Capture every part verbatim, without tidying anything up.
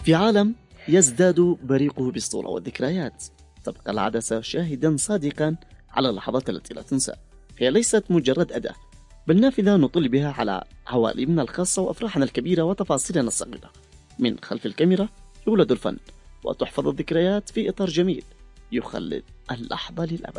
في عالم يزداد بريقه بالصورة والذكريات، تبقى العدسة شاهدا صادقا على اللحظات التي لا تنسى. هي ليست مجرد أداة، بل نافذة نطل بها على عوالمنا الخاصة وأفراحنا الكبيرة وتفاصيلنا الصغيرة. من خلف الكاميرا يولد الفن، وتحفظ الذكريات في إطار جميل يخلد اللحظة للأبد.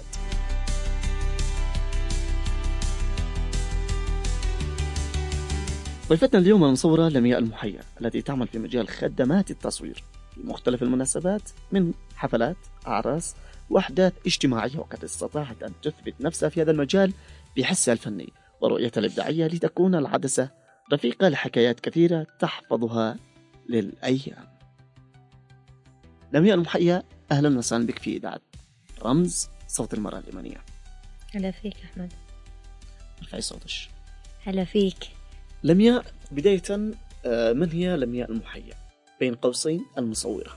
ضيفتنا اليوم المصورة لمياء المحيا، التي تعمل في مجال خدمات التصوير في مختلف المناسبات من حفلات، أعراس وأحداث اجتماعية، وقد استطاعت أن تثبت نفسها في هذا المجال بحسها الفني ورؤيتها الإبداعية، لتكون العدسة رفيقة لحكايات كثيرة تحفظها للأيام. لمياء المحيا، أهلا وسهلا بك في إذاعة رمز صوت المرأة اليمنية. هلا فيك أحمد. ارفعي صوتش. هلا فيك. لمياء، بداية من هي لمياء المحيا بين قوسين المصورة؟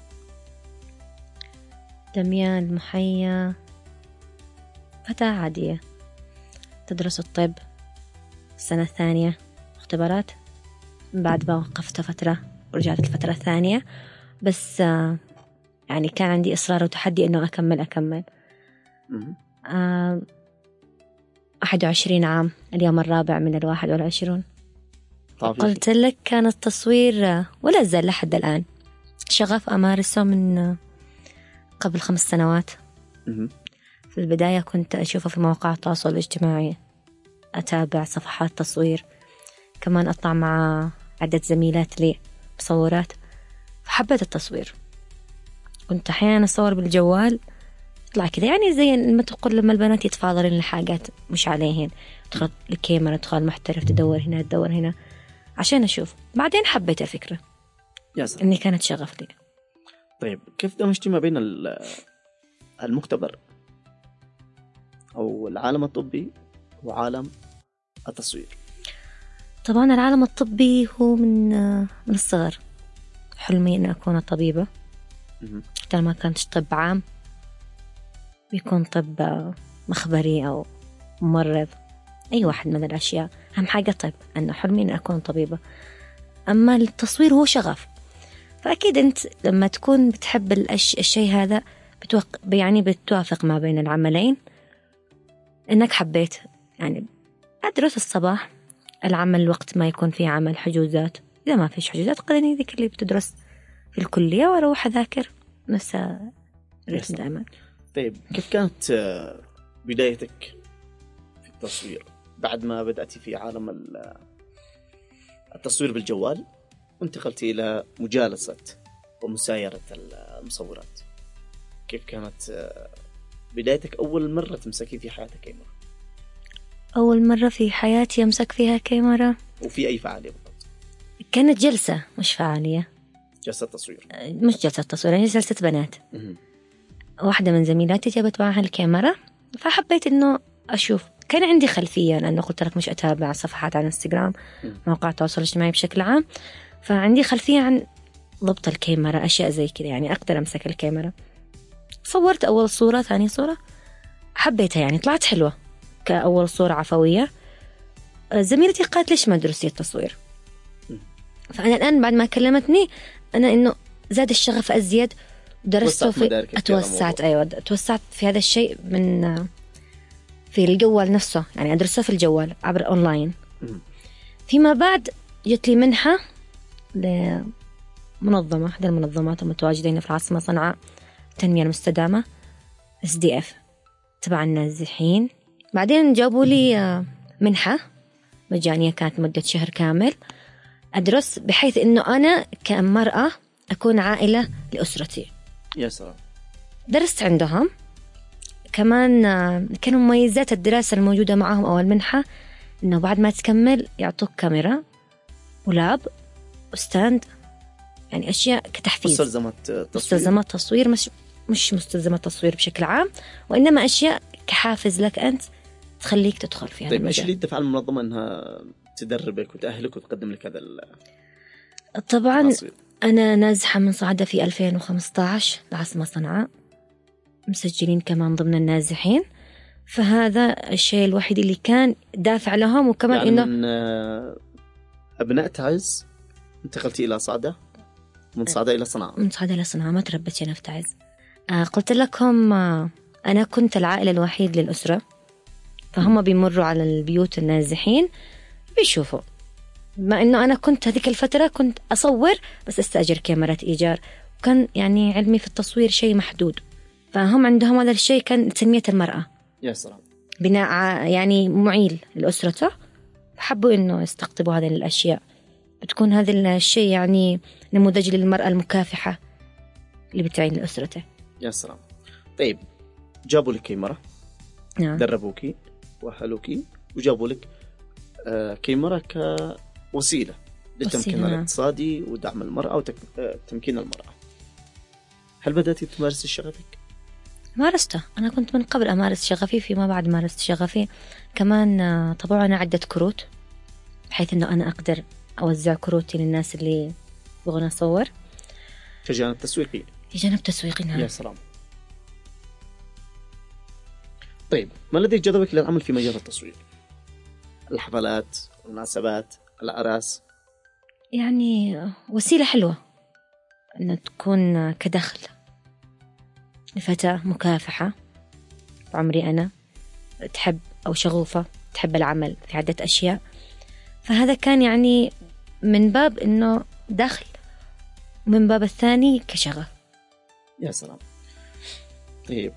لمياء المحيا فتاة عادية تدرس الطب السنة الثانية، اختبارات، بعد ما وقفت فترة ورجعت الفترة الثانية، بس يعني كان عندي إصرار وتحدي إنه أكمل أكمل آه واحد وعشرين عام، اليوم الرابع من الواحد والعشرون. قلت لك كان التصوير ولا زال لحد الآن شغف أمارسه من قبل خمس سنوات. في البداية كنت أشوفه في مواقع التواصل الاجتماعي، أتابع صفحات تصوير، كمان أطلع مع عدة زميلات لي مصورات، فحبيت التصوير. كنت أحيانا أصور بالجوال، يطلع كذا يعني زي ما تقول لما البنات يتفاضلين الحاجات مش عليهن، تدخل الكاميرا، تدخل محترف، تدور هنا تدور هنا عشان أشوف. بعدين حبيت الفكرة، إني كانت شغف لي. طيب كيف دمجتي ما بين المختبر أو العالم الطبي وعالم التصوير؟ طبعا العالم الطبي هو من من الصغر حلمي أن أكون طبيبة. حتى ما كنتش طب عام، بيكون طب مخبري أو ممرض، أي واحد من الأشياء. أهم حاجة طب، أنه حلمي أن أكون طبيبة. أما التصوير هو شغف، فأكيد أنت لما تكون بتحب الأش... الشيء هذا بتوق... يعني بتوافق ما بين العملين. إنك حبيت يعني أدرس الصباح العمل وقت ما يكون فيه عمل، حجوزات، إذا ما فيش حجوزات قلني ذيك اللي بتدرس في الكلية وأروح أذاكر نفس الرسم دائما. طيب كيف كانت بدايتك في التصوير بعد ما بدأتي في عالم التصوير بالجوال وانتقلتي إلى مجالسة ومسايرة المصورات؟ كيف كانت بدايتك أول مرة تمسكي في حياتك كاميرا؟ أول مرة في حياتي أمسك فيها كاميرا، وفي أي فعالية بالضبط؟ كانت جلسة مش فعالية، جلسة تصوير، مش جلسة تصوير، يعني جلسة بنات. م- واحدة من زميلاتي جابت معها الكاميرا، فحبيت إنه أشوف. كان عندي خلفية لأنه قلت لك مش أتابع صفحات على الانستغرام، مواقع التواصل الاجتماعي بشكل عام، فعندي خلفية عن ضبط الكاميرا، أشياء زي كذا، يعني أقدر أمسك الكاميرا. صورت أول صورة، ثاني صورة حبيتها، يعني طلعت حلوة كأول صورة عفوية. زميلتي قالت ليش ما درستي التصوير؟ فأنا الآن بعد ما كلمتني أنا إنه زاد الشغف أزيد، درسته في أتوسعت أيوة أتوسعت في هذا الشيء من في الجوال نفسه، يعني أدرسه في الجوال عبر أونلاين. فيما بعد جت لي منحة لمنظمة، أحد المنظمات المتواجدة هنا في العاصمة صنعاء، التنمية المستدامة، إس دي إف، تبع النازحين. بعدين جابوا لي منحة مجانية، كانت مدة شهر كامل أدرس، بحيث إنه أنا كمرأة أكون عائلة لأسرتي. يا سلام. درست عندهم كمان. كان مميزات الدراسة الموجودة معهم أو المنحة إنه بعد ما تكمل يعطوك كاميرا ولاب وستاند، يعني أشياء كتحفيز، مستلزمات تصوير. مستلزمات تصوير، مش مش مستلزمات تصوير بشكل عام، وإنما أشياء كحافز لك أنت تخليك تدخل فيها. طيب إيش اللي دفع المنظمة إنها تدربك وتأهلك وتقدم لك هذا؟ طبعا التصوير. أنا نازحة من صعدة في ألفين وخمسة عشر العاصمة صنعاء، مسجلين كمان ضمن النازحين، فهذا الشيء الوحيد اللي كان دافع لهم. وكمان يعني إنه من أبناء تعز انتقلتي إلى صعدة منصعدة إلى صنعاء. منصعدة إلى صنعاء، ما تربيت في نفتعز. آه قلت لكم آه أنا كنت العائلة الوحيد للأسرة، فهم بيمروا على البيوت النازحين بيشوفوا. بما إنه أنا كنت هذيك الفترة كنت أصور بس أستأجر كاميرات إيجار، وكان يعني علمي في التصوير شيء محدود، فهم عندهم هذا الشيء كان تنمية المرأة. يا سلام. بناء يعني معيل لأسرته، حبوا إنه يستقطبوا هذه الأشياء، بتكون هذا الشيء يعني نموذج للمرأة المكافحة اللي بتعين لأسرته. يا سلام. طيب جابوا لك كاميرا، نعم. دربوكي وأهلوكي وجابوا لك آه كاميرا كوسيلة للتمكين الاقتصادي ودعم المرأة وتمكين المرأة. هل بدأتي تمارسي شغفك؟ مارسته، أنا كنت من قبل أمارس شغفي، فيما بعد مارست شغفي كمان. طبعا أنا عدة كروت بحيث أنه أنا أقدر أوزع كروتي للناس اللي يبغون أصور كجانب تسويقي. كجانب تسويقي نعم. يا سلام. طيب ما الذي جذبك للعمل في مجال التصوير؟ الحفلات، المناسبات، الأعراس؟ يعني وسيلة حلوة أن تكون كدخل لفتاة مكافحة بعمري أنا، تحب أو شغوفة تحب العمل في عدة أشياء، فهذا كان يعني من باب إنه دخل، ومن باب الثاني كشغف. يا سلام. طيب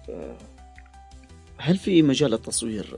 هل في مجال التصوير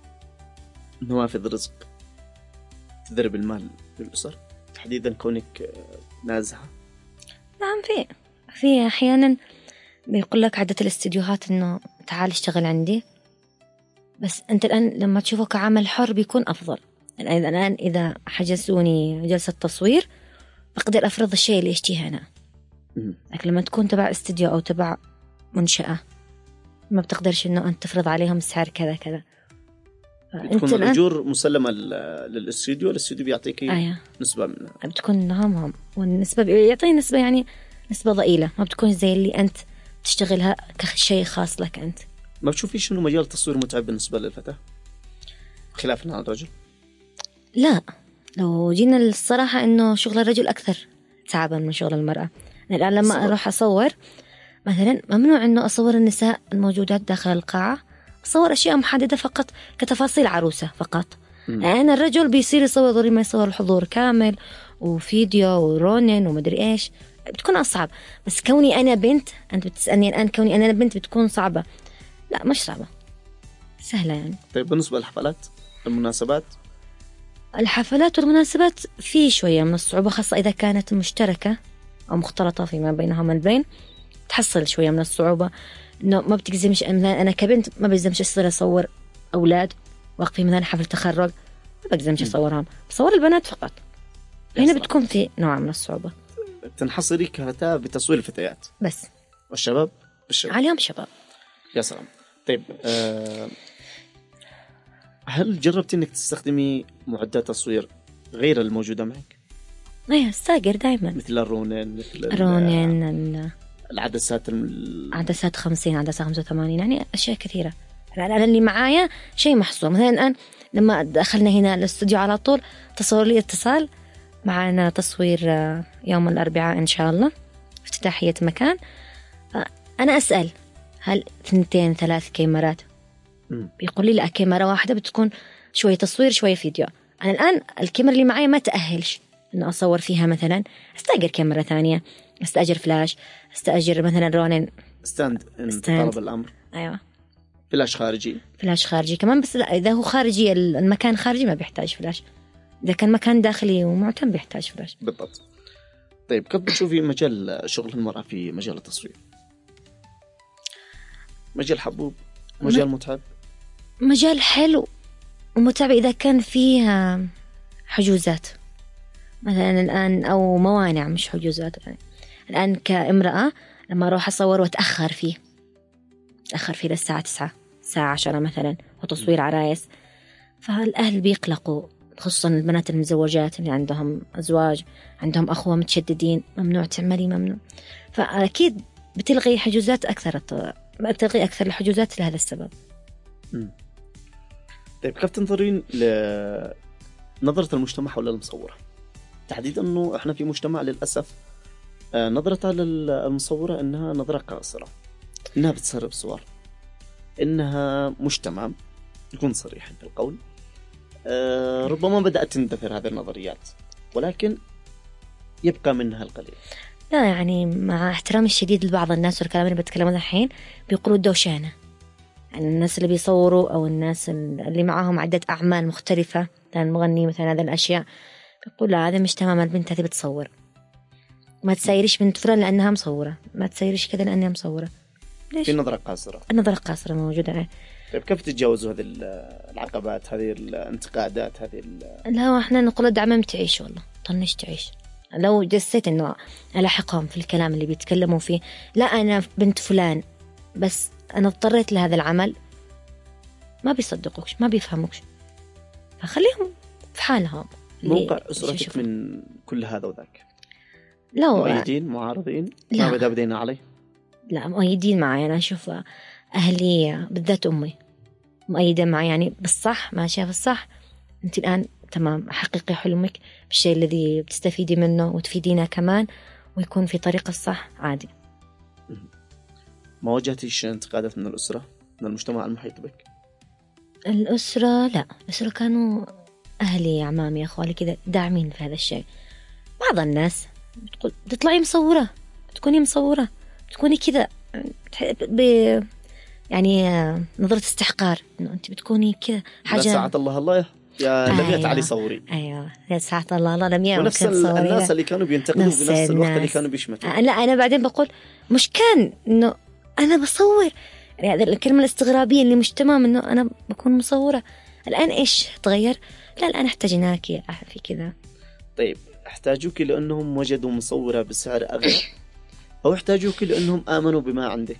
نوافذ رزق تدرب المال للأسر تحديدا كونك نازحة؟ نعم، في في أحيانا بيقول لك عدة الاستديوهات إنه تعال اشتغل عندي، بس أنت الآن لما تشوفه كعمل حر بيكون أفضل. الآن الآن إذا حجزوني جلسة تصوير بقدر أفرض الشيء اللي أشتيه أنا، لكن لما تكون تبع استديو أو تبع منشأة ما بتقدرش إنه أنت تفرض عليهم السعر كذا كذا. تكون الأجور مسلمة للاستديو، الاستديو بيعطيك آه. نسبة منها. بتكون نهم، والنسبة يعطيني نسبة يعني نسبة ضئيلة، ما بتكون زي اللي أنت تشتغلها كشيء خاص لك أنت. ما بتشوفيش إنه مجال التصوير متعب بالنسبة للفتاة خلافا عن الرجل؟ لا، لو جينا الصراحة إنه شغل الرجل أكثر تعبا من شغل المرأة. الآن لما صبر. أروح أصور مثلا ممنوع إنه أصور النساء الموجودات داخل القاعة، أصور أشياء محددة فقط كتفاصيل عروسة فقط. أنا يعني الرجل بيصير يصور ضروري ما يصور الحضور كامل وفيديو ورونين ومدري إيش، بتكون أصعب. بس كوني أنا بنت، أنت بتسألني الآن كوني أنا بنت بتكون صعبة؟ لا مش صعبة، سهلة يعني. طيب بالنسبة للحفلات المناسبات؟ الحفلات والمناسبات في شوية من الصعوبة، خاصة إذا كانت مشتركة أو مختلطة فيما بينهما البين، تحصل شوية من الصعوبة إنه ما بتجزمش. أنا كبنت ما بلزمش أصير أصور أولاد واقفين مثلا حفل تخرج، ما بلزمش أصورهم، بصور البنات فقط. هنا بتكون في نوع من الصعوبة. تنحصري كفتاة بتصوير الفتيات بس، والشباب بالشباب عليهم شباب. يا سلام. طيب أه هل جربتي إنك تستخدمي معدات تصوير غير الموجودة معك؟ ايه، استاجر دائما مثل الرونين، مثل الرونين، العدسات عدسات خمسين، عدسات خمسة وثمانين، يعني أشياء كثيرة. أنا اللي معايا شيء محصور. مثلا الآن لما دخلنا هنا الاستوديو على طول تصور لي اتصال معنا تصوير يوم الأربعاء إن شاء الله، افتتاحية مكان. أنا أسأل هل ثنتين ثلاث كاميرات؟ بيقول لي لا، كاميرا واحدة بتكون شوية تصوير شوية فيديو. أنا الآن الكاميرا اللي معايا ما تأهلش إنه أصور فيها، مثلا أستأجر كاميرا ثانية، أستأجر فلاش، أستأجر مثلا رونين ستاند إن طلب الأمر. أيوة، فلاش خارجي، فلاش خارجي كمان. بس لا، إذا هو خارجي المكان خارجي ما بيحتاج فلاش، إذا كان مكان داخلي ومعتم بيحتاج فلاش. بالضبط. طيب كيف بتشوفي مجال شغل المرأة في مجال التصوير؟ مجال حبوب، مجال متعب؟ مجال حلو ومتعب إذا كان فيه حجوزات مثلا الآن، أو موانع مش حجوزات. يعني الآن كامرأة لما أروح أصور وأتأخر فيه أتأخر فيه للساعة تسعة، الساعة عشرة مثلا، وتصوير عرايس، فالأهل بيقلقوا، خصوصا البنات المزوجات اللي عندهم أزواج، عندهم أخوة متشددين، ممنوع تعملي ممنوع. فأكيد بتلغي حجوزات أكثر، بتلغي أكثر الحجوزات لهذا السبب. م. طيب كيف تنظرين لنظرة المجتمع حول المصورة تحديدا؟ أنه إحنا في مجتمع للأسف نظرتها للمصورة إنها نظرة قاصرة، إنها بتسرب صور، إنها مش تمام، يكون صريح في القول. أه ربما بدأت تندثر هذه النظريات، ولكن يبقى منها القليل. لا يعني مع احترامي الشديد لبعض الناس والكلام اللي بتكلمه الحين بيقولوا الدوشانة، يعني الناس اللي بيصوروا أو الناس اللي معاهم عدة أعمال مختلفة، مثلا مغني مثلا هذه الأشياء، بيقول لا هذا مش تمام، البنت هذه بتصور، ما تسيريش بنت فلان لأنها مصورة، ما تسيريش كذا لأنها مصورة. ليش؟ في نظرة قاصرة. النظرة قاصرة موجودة. طيب كيف تتجاوزوا هذه العقبات، هذه الانتقادات، هذه لا احنا نقول الدعم تعيش، والله طنش تعيش. لو جسيت إنه ألاحقهم في الكلام اللي بيتكلموا فيه، لا أنا بنت فلان بس أنا اضطريت لهذا العمل، ما بيصدقوكش، ما بيفهموكش، فخليهم في حالهم. موقع أسرتك من كل هذا وذاك؟ لا مؤيدين معارضين؟ ما بدأ بدينا عليه؟ لا مؤيدين معي. أنا أشوف أهلي بالذات أمي مؤيدة معي، يعني بالصح ما شاف الصح، أنت الآن تمام، حققي حلمك بالشيء الذي بتستفيدي منه وتفيدينا كمان، ويكون في طريق الصح عادي. ما واجهتيش انتقادات من الأسرة، من المجتمع المحيط بك؟ الأسرة لا، الأسرة كانوا أهلي أعمامي أخوالي كذا داعمين في هذا الشيء. بعض الناس بتقول تطلعي مصورة، تكوني مصورة، تكوني كذا ب يعني نظرة استحقار إنه أنت بتكوني كذا حاجة. ساعة الله الله يا لمياء أيوة. تعالي صوري. أيوة يا ساعة الله الله لمياء. ونفس الناس اللي كانوا بينتقدوا بنفس الوقت اللي كانوا بيشمتوا. لا أنا بعدين بقول مش كان إنه أنا بصور، يعني هذه الكلمة الاستغرابية اللي مش تمام إنه أنا بكون مصورة. الآن إيش تغير؟ لا الآن احتاجناكي في كذا. طيب احتاجوك لأنهم وجدوا مصورة بسعر أغلى، أو احتاجوك لأنهم آمنوا بما عندك؟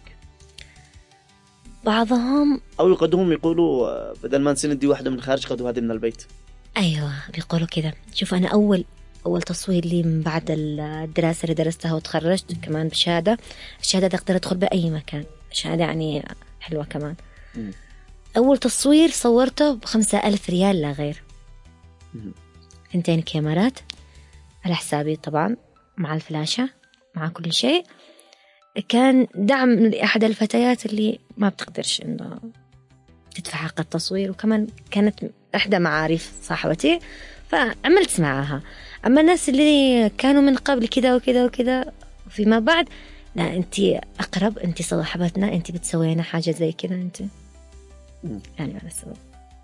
بعضهم أو يقدمهم يقولوا بدل ما نسندي واحدة من خارج خدوا هذه من البيت. أيوة بيقولوا كذا. شوف أنا أول أول تصوير لي من بعد الدراسة اللي درستها وتخرجت كمان بشهادة، الشهادة أقدر أدخل بأي مكان، شهادة يعني حلوة كمان. م. أول تصوير صورته بخمسة ألف ريال لا غير، ثنتين كاميرات على حسابي طبعا، مع الفلاشة مع كل شيء. كان دعم لأحد الفتيات اللي ما بتقدرش إنه تدفع حق التصوير، وكمان كانت إحدى معارف صاحبتي فعملت معها. أما الناس اللي كانوا من قبل كذا وكذا وكذا فيما بعد، لا أنتي أقرب، أنتي صاحبتنا، أنتي بتسوينا حاجة زي كذا أنتي. يعني على السبب.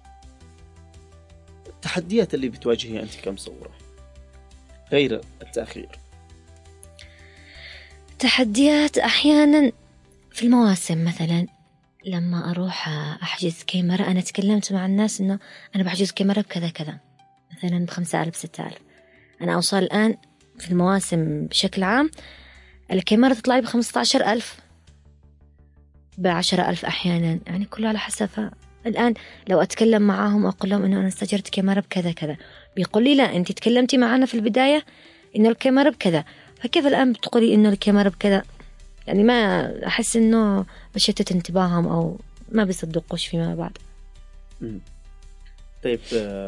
التحديات اللي بتواجهها أنت كمصورة غير التأخير؟ تحديات أحيانا في المواسم، مثلا لما أروح أحجز كاميرا، أنا تكلمت مع الناس إنه أنا بحجز كاميرا بكذا كذا، مثلا بخمسة ألف ستة ألف. أنا أوصل الآن في المواسم بشكل عام الكاميرا تطلع بخمسة عشر ألف، بعشرة ألف أحيانا، يعني كله على حسب. الآن لو أتكلم معاهم أقول لهم إنه أنا استأجرت كاميرا بكذا كذا، بيقول لي لا أنت تكلمتي معنا في البداية إنه الكاميرا بكذا، فكيف الآن بتقولي إنه الكاميرا بكذا؟ يعني ما أحس إنه بشتت انتباههم أو ما بيصدقوش فيما بعد. م. طيب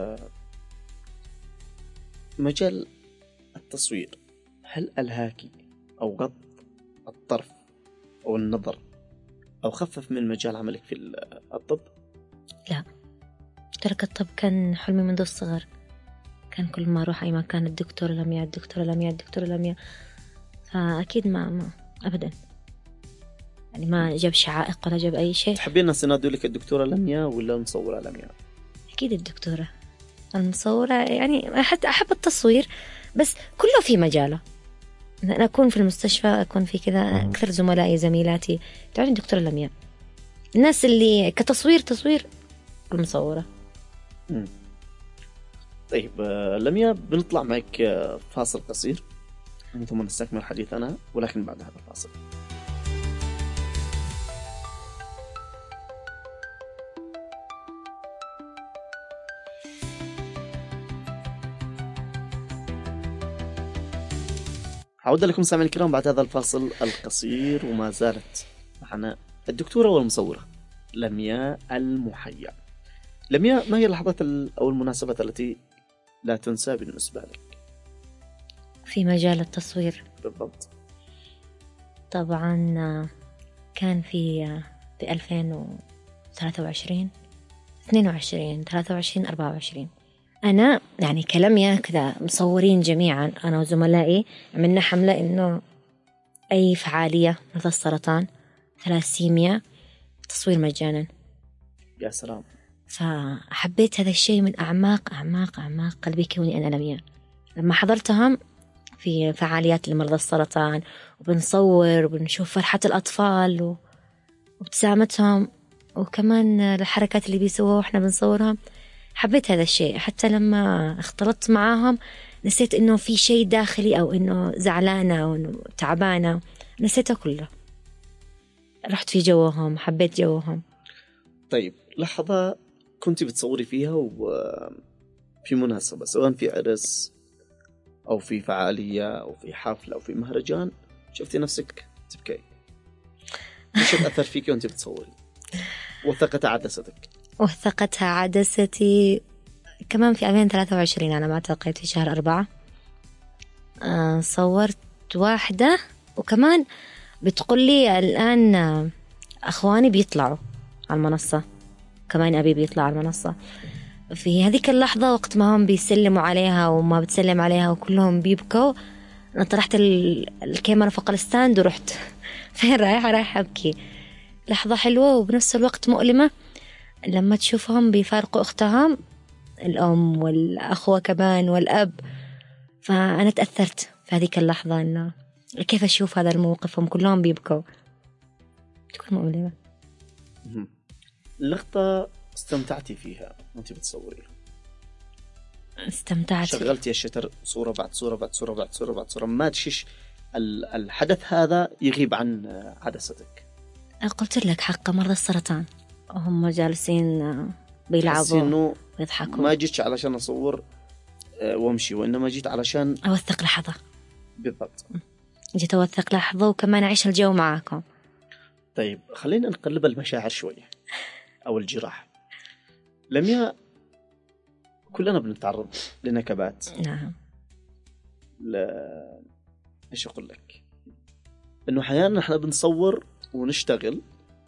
مجال التصوير هل ألهاكي أو غض الطرف أو النظر أو خفف من مجال عملك في الطب؟ لا، ترك الطب كان حلمي منذ الصغر، كان كل ما أروح أي مكان الدكتور لمياء الدكتور لمياء الدكتور لمياء، فأكيد ما, ما أبدا يعني ما جاب شعائق ولا جاب أي شيء. تحبين الناس ينادوا لك الدكتورة لمياء ولا المصورة لمياء؟ أكيد الدكتورة. المصورة يعني حتى أحب التصوير بس كله في مجاله، أنا أكون في المستشفى أكون في كذا، أكثر زملائي زميلاتي تعالوا دكتورة لمياء. الناس اللي كتصوير تصوير المصورة. م. طيب لمياء بنطلع معك فاصل قصير ثم نستكمل حديثنا، ولكن بعد هذا الفاصل. عودة لكم سامعين الكرام بعد هذا الفاصل القصير، وما زالت معنا الدكتورة والمصورة لمياء المحيا. لمياء، ما هي اللحظات أو المناسبات التي لا تنسى بالنسبة لك في مجال التصوير؟ بالضبط. طبعا كان في في ألفين وثلاثة وعشرين اثنين وعشرين ثلاثة وعشرين أربعة وعشرين أنا يعني كلميا كذا مصورين جميعا أنا وزملائي عملنا حملة إنه أي فعالية مثل السرطان ثلاسيميا تصوير مجانا. يا سلام. فحبيت هذا الشيء من أعماق أعماق أعماق قلبي كوني أنا لميا لما حضرتهم في فعاليات لمرضى السرطان وبنصور وبنشوف فرحة الأطفال وابتسامتهم وكمان الحركات اللي بيسووها وإحنا بنصورها. حبيت هذا الشيء حتى لما اختلطت معاهم نسيت إنه في شيء داخلي أو إنه زعلانة أو إنه تعبانة نسيته كله رحت في جوهم حبيت جوهم. طيب لحظة كنت بتصوري فيها وفي مناسبة سواء في عرس أو في فعالية أو في حفلة أو في مهرجان شفتي نفسك تبكي مش أثر فيك وأنت بتصوري وثقتها عدستك؟ وثقتها عدستي كمان في ألفين وثلاثة وعشرين أنا ما أعتقد في شهر أربعة آه صورت واحدة وكمان بتقول لي الآن أخواني بيطلعوا على المنصة كمان أبي بيطلع على المنصة. في هذيك اللحظة وقت ما هم بيسلموا عليها وما بتسلم عليها وكلهم بيبكوا أنا طرحت الكاميرا فوق الستاند ورحت فين رايحة رايحة أبكي. لحظة حلوة وبنفس الوقت مؤلمة لما تشوفهم بيفارقوا أختهم الأم والأخوة كمان والأب. فأنا تأثرت في هذيك اللحظة إنه كيف أشوف هذا الموقف هم كلهم بيبكوا تكون مؤلمة. اللقطة استمتعتي فيها وانت بتصوريها؟ استمتعت. شغلتي الشتر صورة بعد صورة بعد صورة بعد صورة بعد صورة ما تشيش الحدث هذا يغيب عن عدستك؟ قلت لك حق مرضى السرطان وهم جالسين بيلعبوا ويضحكوا ما جيتش علشان أصور وامشي وإنما جيت علشان أوثق لحظة. بالضبط جيت أوثق لحظة وكمان أعيش الجو معاكم. طيب خلينا نقلب المشاعر شوية أو الجراح. لميا كلنا بنتعرض لنكبات. نعم. لا إيش أقول لك إنه أحيانا إحنا بنصور ونشتغل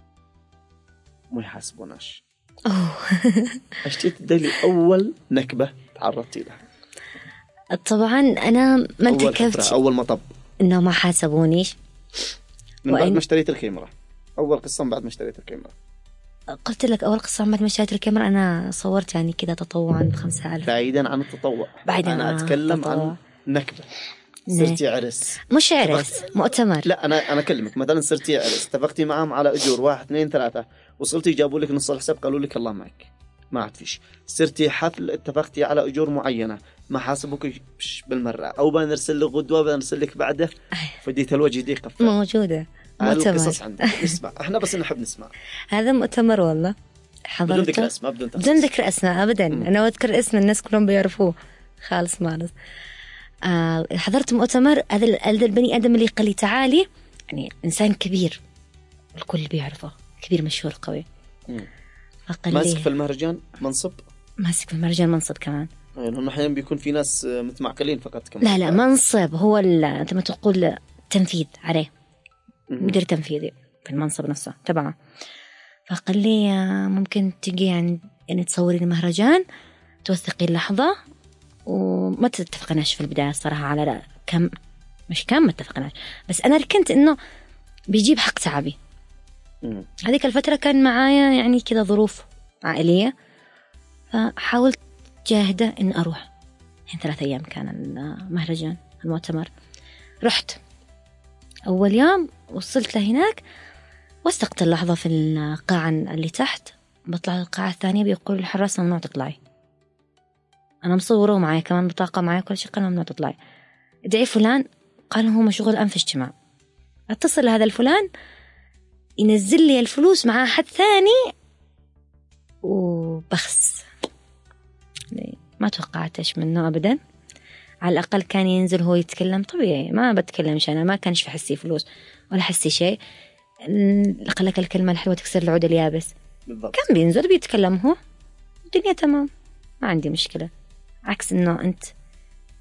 ما يحاسبوناش. أوه. أشتي تدلي أول نكبة تعرضتي لها؟ طبعا أنا ما انتكبت أول مطب إنه ما حاسبونيش من وإن... بعد ما اشتريت الكاميرا. أول قصة بعد ما اشتريت الكاميرا. قلت لك أول قصة بعد ما اشتريت الكاميرا أنا صورت يعني كذا تطوعا بخمسة ألف. بعيدا عن التطوع بعيدا أنا عن أتكلم التطوع. عن نكبة. صرتي عرس مش عرس مؤتمر. لا أنا أنا أكلمك مثلا صرتي عرس اتفقتي معهم على أجور واحد اثنين ثلاثة وصلتي جابوا لك نص الحساب قالوا لك الله معك ما عاد فيش. صرتي حفل اتفقتي على أجور معينة ما حاسبوك بالمرة أو بنرسل لك غدوة بنرسل لك بعده فديت الوجه دي قفل موجودة. مؤتمر قصص عندنا نسمع احنا بس نحب نسمع. هذا مؤتمر والله بدون ذكر اسماء بدون بدون ذكر اسماء ابدا. م. انا اذكر اسم الناس كلهم بيعرفوه خالص مالص. آه حضرت مؤتمر هذا هذا البني ادم اللي قال لي تعالي يعني انسان كبير الكل بيعرفه كبير مشهور قوي. فقال ماسك في المهرجان منصب ماسك في المهرجان منصب كمان يعني هم احيانا بيكون في ناس متمعقلين فقط كمان. لا لا منصب هو انت ما تقول تنفيذ عليه مدير تنفيذي في المنصب نفسه تبعه. فقال لي ممكن تجي يعني, يعني تصوري المهرجان توثقي اللحظة وما تتفقناش في البداية الصراحة على لا كم مش كم ما اتفقناش بس أنا ركنت إنه بيجيب حق تعبي. هذيك الفترة كان معايا يعني كذا ظروف عائلية فحاولت جاهدة إن أروح. يعني ثلاثة أيام كان المهرجان المؤتمر. رحت أول يوم وصلت لهناك وثقت اللحظة في القاعة اللي تحت. بطلع القاعة الثانية بيقول الحراس ممنوع تطلعي. أنا مصوره معي كمان بطاقة معي كل شيء قال ممنوع تطلعي. ادعي فلان قال هو مشغول الآن في اجتماع. اتصل لهذا الفلان ينزل لي الفلوس مع حد ثاني وبخس ما توقعت إيش منه أبدا. على الأقل كان ينزل هو يتكلم طبيعي ما بتكلمش أنا ما كانش في حسي فلوس ولا حسي شيء. لك الكلمة الحلوة تكسر العود اليابس بالضبط. كان بينزل بيتكلم هو الدنيا تمام ما عندي مشكلة. عكس إنه أنت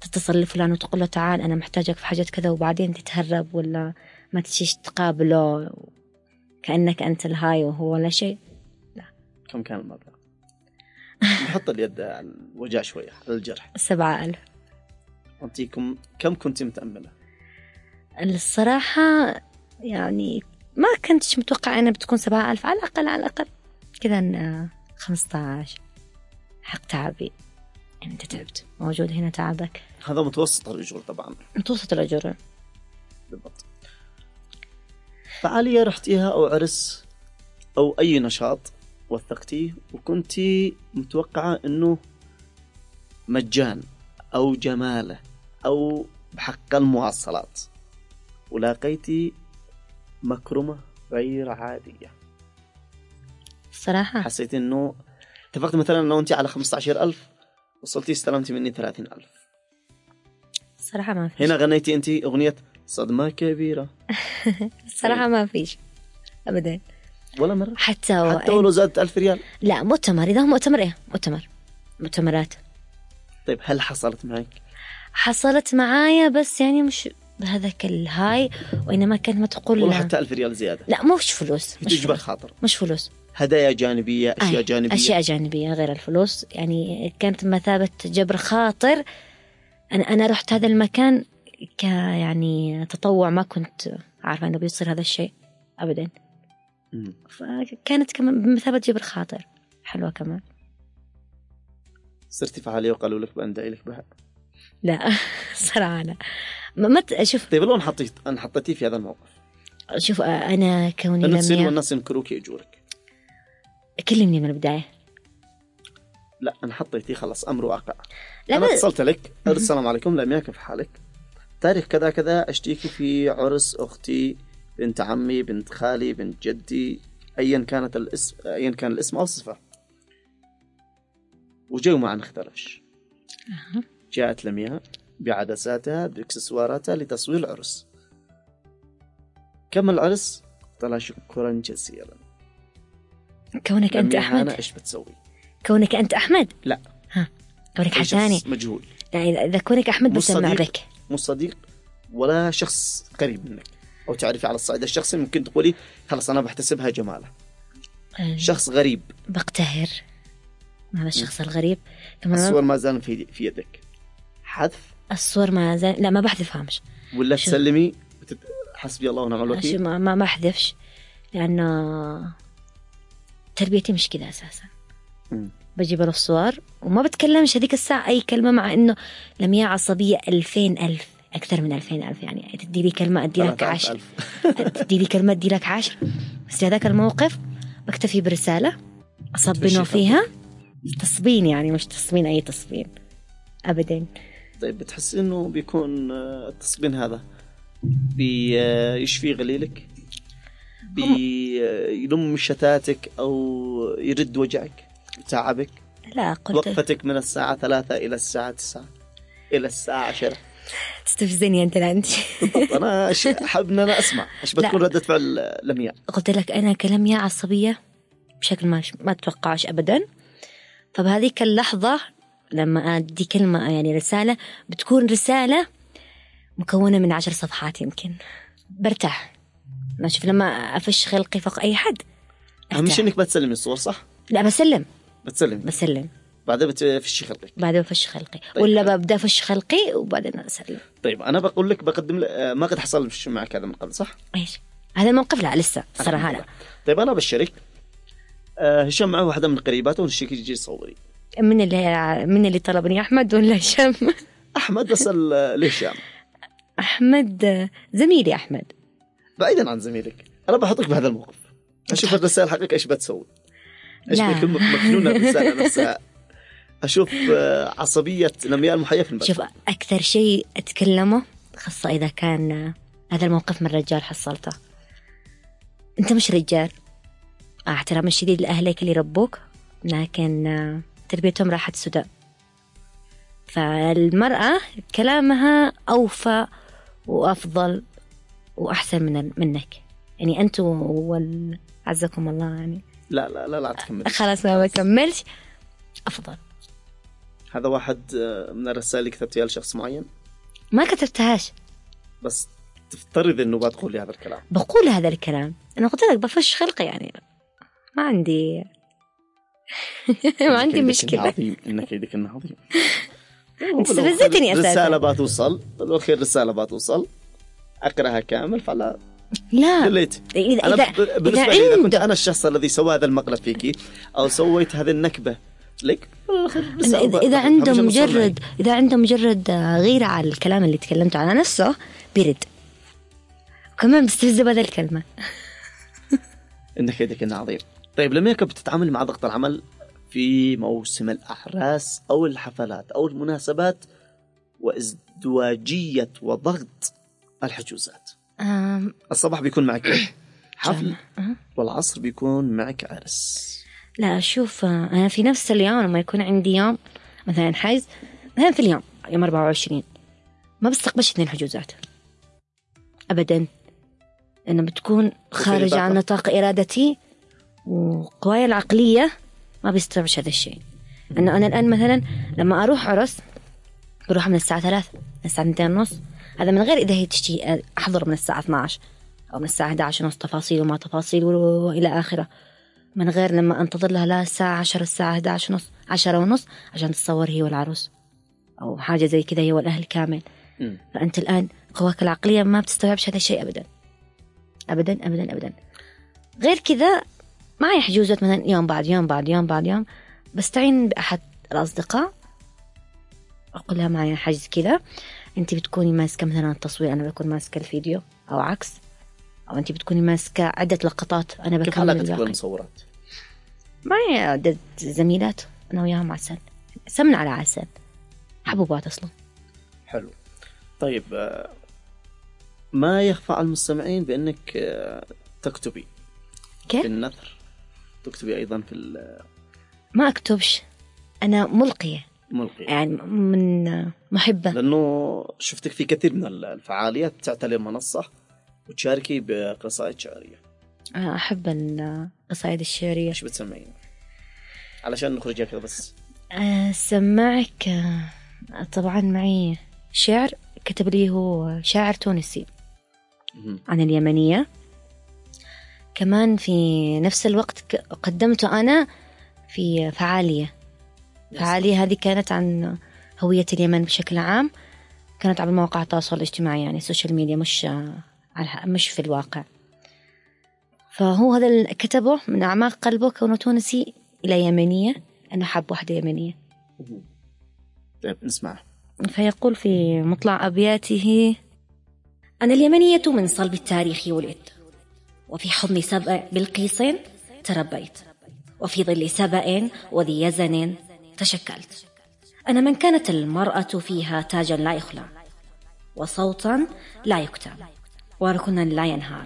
تتصل لفلان وتقول له تعال أنا محتاجك في حاجة كذا، وبعدين تتهرب ولا ما تشيش تقابله كأنك أنت الهاي وهو ولا شيء. لا. كم كان المبلغ؟ نحط اليد على الوجع شوية على الجرح. سبعة ألف. أنتيكم كم كنت متأملة؟ الصراحة يعني ما كنتش متوقع أنا بتكون سبعة ألف، على الأقل على الأقل كذا خمسة عشر. حق تعبي، أنت تعبت، موجود هنا تعبك. هذا متوسط الأجور طبعا. متوسط الأجور بالضبط. فعالية رحتيها أو عرس أو أي نشاط وثقتيه وكنتي متوقعة أنه مجان أو جماله أو بحق المواصلات، ولاقيتي مكرمة غير عادية. الصراحة حسيت أنه اتفقت مثلا أنه أنت على خمسة عشر ألف وصلتي استلمتي مني ثلاثين ألف. الصراحة ما فيش. هنا غنيتي أنت أغنية صدمة كبيرة. الصراحة ما فيش أبدا ولا مرة حتى و... حتى ولو زادت ألف ريال. لا مؤتمر، إذا هو مؤتمر إيه مؤتمر مؤتمرات. طيب هل حصلت معك؟ حصلت معايا بس يعني مش بهذاك الهاي، وإنما كانت ما تقول ولا حتى ألف ريال زيادة. لا مش فلوس، مش تجبر خاطر، مش فلوس، هدايا جانبية، أشياء أي. جانبية أشياء جانبية غير الفلوس. يعني كانت مثابة جبر خاطر. أنا أنا رحت هذا المكان ك يعني تطوع، ما كنت عارفة أنه بيصير هذا الشيء أبدا. م. فكانت كمان بمثابة جبر خاطر حلوة كمان. صرتي فعالية وقالوا لك بأندعي لك بها؟ لا صراحة لا. ما تشوف. طيب لو حطيت أنا حطيتي في هذا الموقف، شوف أنا كوني لم تصير لم والناس ينكروك أجورك، كلمني من البداية. لا أنا حطيتي خلص أمر واقع. لا أنا بس... اتصلت لك السلام عليكم لم يكن في حالك تاريخ كذا كذا أشتيكي في عرس أختي بنت عمي بنت خالي بنت جدي أيا كانت الاسم أيا كان الاسم أو الصفة، وجو ما نختلفش. أه. جاءت لمياء بعدساتها باكسسواراتها لتصوير العرس. كمل العرس طلع شكرا جزيلا. كونك أنت لمياء أحمد أنا إيش بتسوي؟ كونك أنت أحمد لا ها كونك حساني مجهول. يعني إذا كونك أحمد بسمع بك. مو صديق ولا شخص قريب منك أو تعرفي على الصعيد الشخصي ممكن تقولي خلاص أنا بحتسبها جمالة. أه. شخص غريب بقتهر هذا الشخص الغريب. الصور ما زال في في يدك، حذف الصور ما زال. لا ما بحذفها مش ولا تسلمي بتت... حسبي الله ونعم الوكيل. ما ما ما أحذفش لأنه تربيتي مش كذا أساسا. م. بجيب له الصور وما بتكلمش هذيك الساعة أي كلمة، مع إنه لمياء عصبية ألفين ألف أكثر من ألفين ألف. يعني تدي لي كلمة أدي لك عشر، تدي لي كلمة أدي لك عشر. بس في هذاك الموقف بكتفي برسالة أصبنه فيها تصبين، يعني مش تصبين أي تصبين أبدا. طيب بتحس إنه بيكون التصبين هذا بيشفي غليلك، بيلم شتاتك أو يرد وجعك تعبك؟ لا قلت وقفتك من الساعة ثلاثة إلى الساعة تسعة إلى الساعة عشرة تستفزني أنت. لا أنت بالضبط. أنا أحب أن أنا أسمع إيش بتكون ردة فعل لمياء. قلت لك أنا كلمياء عصبية بشكل ما ما تتوقعش أبدا. فبهذيك اللحظة لما أدي كلمة يعني رسالة بتكون رسالة مكونة من عشر صفحات يمكن برتاح. ما شوف لما أفش خلقي فوق أي حد. أهم شيء إنك بتسلمي الصور صح؟ لا بسلم بتسلم بسلم بعدين بتفش خلقك. بعدين بفش خلقي. طيب. ولا ببدأ أفش خلقي وبعدين أسلم. طيب أنا بقول لك بقدم لك ما قد حصل معك هذا من قبل صح؟ إيش هذا الموقف؟ لا لسه صراحة لا. طيب أنا بشارك أه هشام معه واحدة من قريباته ونشيك يجي يصوري. من اللي من اللي طلبني أحمد ولا هشام؟ أحمد بس لهشام. أحمد زميلي أحمد. بعيدا عن زميلك أنا بحطك بهذا الموقف. أشوف الرسالة حقك إيش بتسوي. إيش بيكون مكنونة الرسالة نفسها. أشوف عصبية لمياء المحية في البلد. شوف أكثر شيء أتكلمه خاصة إذا كان هذا الموقف من رجال حصلته. أنت مش رجال، احترام الشديد لأهلك اللي ربوك، لكن تربيتهم راحت سدى. فالمرأة كلامها أوفى وأفضل وأحسن من منك. يعني أنتوا وال... عزكم الله يعني. لا لا لا لا تكمل. خلاص ما بكملش. أفضل. هذا واحد من الرسائل اللي كتبتها لشخص معين؟ ما كتبتهاش، بس تفترض إنه بتقول لي هذا الكلام. بقول هذا الكلام. أنا قلت لك بفش خلقي يعني، ما عندي ما عندي مشكلة. عظيم إنك يدك إنه عظيم. استفزتني أساسا. رسالة بتوصل بالخير، رسالة بتوصل أقرأها كامل فلا لا دليت. إذا أنا إذا بالنسبة لي إذا كنت أنا الشخص الذي سوى هذا المقلب فيكي أو سويت هذه النكبة لك، إذا إذا عنده مجرد إذا عنده مجرد غيرة على الكلام اللي تكلمت عنه نفسه بيرد، وكمان بستفز بهذا الكلمة. إنك يدك إنه عظيم. طيب لما كنت بتتعامل مع ضغط العمل في موسم الأعراس أو الحفلات أو المناسبات وازدواجية وضغط الحجوزات، أم... الصباح بيكون معك حفل والعصر بيكون معك عرس. لا أشوف أنا في نفس اليوم لما يكون عندي يوم مثلا حيز مثلا في اليوم يوم أربعة وعشرين ما بستقبلش اثنين حجوزات أبدا، لأنه بتكون خارج عن نطاق إرادتي وقواي العقلية، ما بيستوعبش هذا الشيء. أنه أنا الآن مثلا لما أروح عرس بروح من الساعة ثلاث من الساعة اثنين ونص، هذا من غير إذا هي تشتي أحضر من الساعة اثنى عشر أو من الساعة أحد عشر ونص تفاصيل وما تفاصيل وإلى آخره، من غير لما أنتظر لها لا الساعة عشرة الساعة أحد عشر ونص عشرة ونص عشان تتصور هي والعروس أو حاجة زي كذا هي والأهل كامل. م. فأنت الآن قواك العقلية ما بتستوعبش هذا الشيء أبدا أبدا أبدا أبدا. غير كذا معي حجوزات مثلا يوم بعد يوم بعد يوم بعد يوم، بستعين بأحد الأصدقاء أقول لها معي حجز كذا، أنت بتكوني ماسكة مثلا التصوير أنا بكون ماسكة الفيديو أو عكس، أو أنت بتكوني ماسكة عدة لقطات أنا بكمل الباقي. كيف علاقتك بالمصورات؟ معي عدة زميلات أنا وياهم عسل، سمن على عسل، حبوبات أصلا. حلو. طيب ما يخفى على المستمعين بأنك تكتبي كيف؟ في النثر، تكتبي أيضا في ما أكتبش، أنا ملقية ملقية يعني من محبة، لأنه شفتك في كثير من الفعاليات تعتلي منصة وتشاركي بقصائد شعرية. أنا أحب القصائد الشعرية. إيش بتسمعين علشان نخرج كذا بس؟ أسمعك طبعا معي شعر كتب لي هو شاعر تونسي عن اليمنية، كمان في نفس الوقت قدمته أنا في فعالية فعالية هذه كانت عن هوية اليمن بشكل عام، كانت على مواقع التواصل الاجتماعي يعني السوشيال ميديا، مش مش في الواقع. فهو هذا اللي كتبه من أعماق قلبه كونه تونسي إلى يمنية، أنه حب واحدة يمنية. طيب نسمع. فيقول في مطلع أبياته: أنا اليمنية من صلب التاريخ ولدت، وفي حضن سبأ بلقيس تربيت، وفي ظل سبأ وذي يزن تشكلت. أنا من كانت المرأة فيها تاجا لا يخلع، وصوتا لا يكتم، وركنا لا ينهار.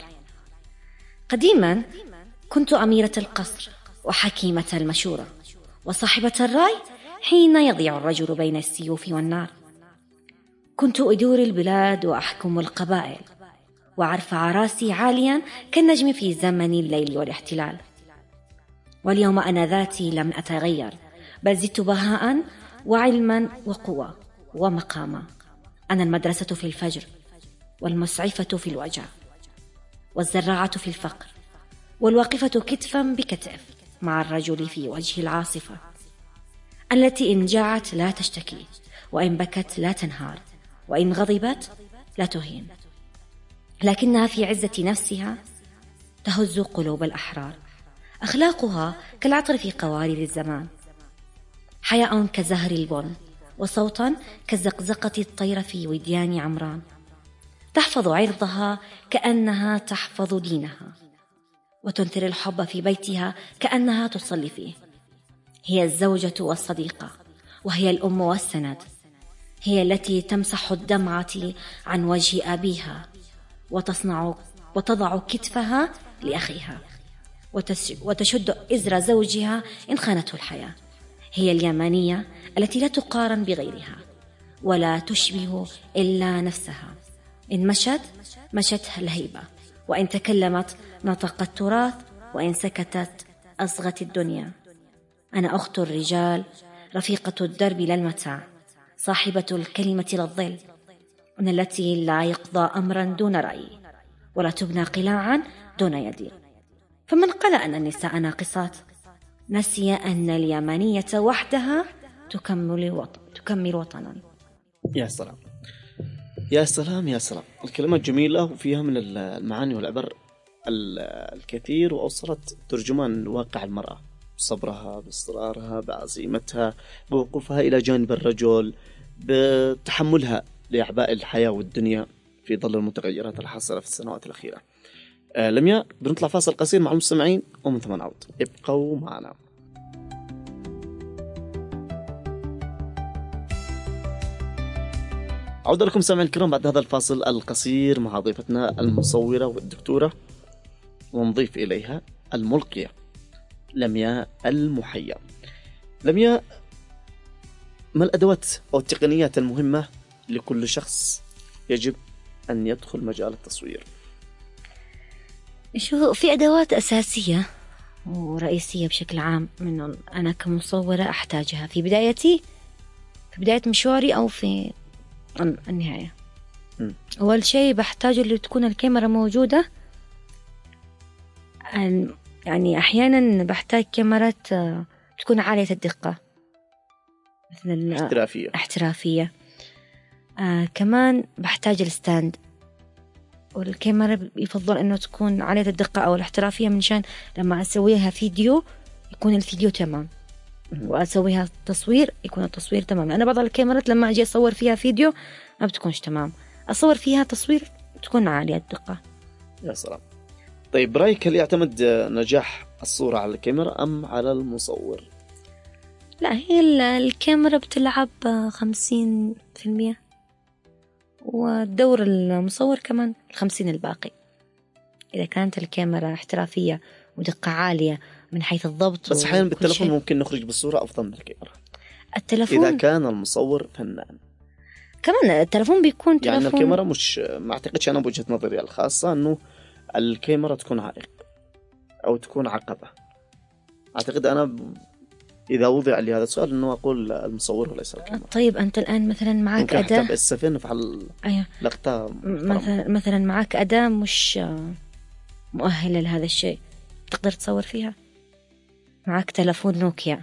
قديما كنت أميرة القصر وحكيمة المشورة، وصاحبة الرأي حين يضيع الرجل بين السيوف والنار. كنت أدور البلاد وأحكم القبائل، وأرفع راسي عاليا كالنجم في زمن الليل والاحتلال. واليوم أنا ذاتي لم أتغير، بل زدت بهاء وعلما وقوة ومقاما. أنا المدرسة في الفجر، والمسعفة في الوجع، والزراعة في الفقر، والواقفة كتفا بكتف مع الرجل في وجه العاصفة، التي إن جاعت لا تشتكي، وإن بكت لا تنهار، وإن غضبت لا تهين، لكنها في عزة نفسها تهز قلوب الأحرار. أخلاقها كالعطر في قوارير الزمان، حياء كزهر البن، وصوتا كزقزقة الطير في وديان عمران. تحفظ عرضها كأنها تحفظ دينها، وتنثر الحب في بيتها كأنها تصلي فيه. هي الزوجة والصديقة، وهي الأم والسند. هي التي تمسح الدمعة عن وجه أبيها، وتصنع وتضع كتفها لأخيها، وتشد إزر زوجها إن خانته الحياة. هي اليمنية التي لا تقارن بغيرها، ولا تشبه إلا نفسها. إن مشت مشت الهيبة، وإن تكلمت نطق التراث، وإن سكتت أصغت الدنيا. أنا أخت الرجال، رفيقة الدرب لا المتاع، صاحبة الكلمة لا الظل، من التي لا يقضى أمرا دون رأي، ولا تبنى قلاعا دون يدي. فمن قال أن النساء ناقصات نسي أن اليمانية وحدها تكمل وطن تكمل وطنا. يا سلام يا سلام يا سلام، الكلمات جميلة وفيها من المعاني والعبر الكثير، وأوصلت ترجمان واقع المرأة بصبرها، باصرارها، بعزيمتها، بوقوفها إلى جانب الرجل، بتحملها لأعباء الحياة والدنيا في ظل المتغيرات الحاصلة في السنوات الأخيرة. آه لمياء، بنطلع فاصل قصير مع المستمعين ومن ثم نعود، ابقوا معنا. عودة لكم سامعين الكرام بعد هذا الفاصل القصير مع ضيفتنا المصورة والدكتورة، ونضيف إليها الملقية لمياء المحيا. لمياء، ما الأدوات أو التقنيات المهمة لكل شخص يجب أن يدخل مجال التصوير؟ شو في أدوات أساسية ورئيسية بشكل عام من أنا كمصورة أحتاجها في بدايتي، في بداية مشواري أو في النهاية. م. أول شيء بحتاج اللي تكون الكاميرا موجودة. يعني أحيانا بحتاج كاميرا تكون عالية الدقة، مثل احترافية احترافية. آه كمان بحتاج الستاند، والكاميرا يفضل أنه تكون عالية الدقة أو الاحترافية منشان لما أسويها فيديو يكون الفيديو تمام، وأسويها تصوير يكون التصوير تمام. أنا بعض الكاميرات لما أجي أصور فيها فيديو ما بتكونش تمام، أصور فيها تصوير تكون عالية الدقة. يا سلام. طيب، برأيك هل يعتمد نجاح الصورة على الكاميرا أم على المصور؟ لا، هي الكاميرا بتلعب خمسين في المية، والدور المصور كمان الخمسين الباقي. إذا كانت الكاميرا احترافية ودقة عالية من حيث الضبط، بس أحيانا بالتلفون ممكن نخرج بالصورة أفضل من الكاميرا التلفون إذا كان المصور فنان. كمان التلفون بيكون يعني تلفون. الكاميرا مش ما أعتقدش أنا بوجهة نظري الخاصة أنه الكاميرا تكون عائق أو تكون عقبة. أعتقد أنا ب... إذا وضع لي هذا السؤال أنه أقول المصور وليس الكاميرا. طيب أنت الآن مثلا معك أداة أداة السفن فعل أيه. لقطة مثلا مثلا معك أداة مش مؤهلة لهذا الشيء، تقدر تصور فيها. معك تلفون نوكيا،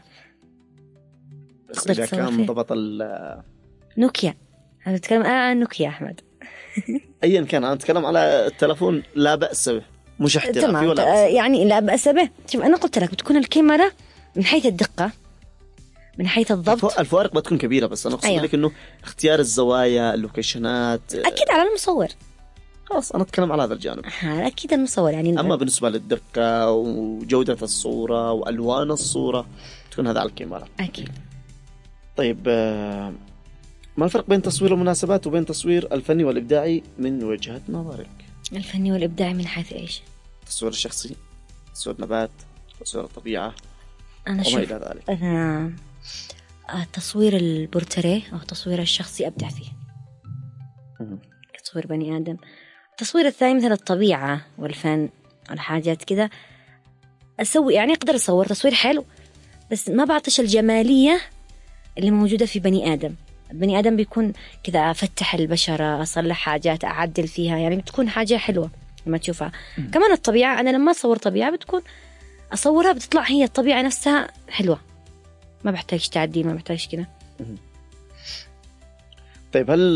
بس إذا كان منضبط نوكيا. أنا أتكلم عن نوكيا أحمد. أيا كان، أنا أتكلم على التلفون لا بأس به، مش احترافي ولا بأس. يعني لا بأس به. شوف، أنا قلت لك بتكون الكاميرا من حيث الدقة، من حيث الضبط، الفوارق بتكون كبيرة، بس أنا أقصد أيوه. لك إنه اختيار الزوايا، اللوكيشنات، أكيد على المصور. خلاص أنا أتكلم على هذا الجانب. أكيد المصور يعني. أما بالنسبة للدقة وجودة الصورة وألوان الصورة تكون هذا على الكاميرا أكيد. طيب، ما الفرق بين تصوير المناسبات وبين تصوير الفني والإبداعي من وجهة نظرك؟ الفني والإبداعي من حيث إيش؟ تصوير الشخصي، تصوير نبات، تصوير الطبيعة، أنا وما إلى ذلك. أنا تصوير البورتريه أو تصوير الشخصي أبدع فيه كتصوير بني آدم. التصوير الثاني مثل الطبيعة والفن والحاجات كذا أسوي، يعني أقدر أصور تصوير حلو، بس ما بعطش الجمالية اللي موجودة في بني آدم. بني آدم بيكون كذا أفتح البشرة، أصلح حاجات، أعدل فيها، يعني بتكون حاجة حلوة لما تشوفها. م. كمان الطبيعة، أنا لما أصور طبيعة بتكون أصورها بتطلع هي الطبيعة نفسها حلوة، ما بحتاج تعديل، ما بحتاج كذا. طيب، هل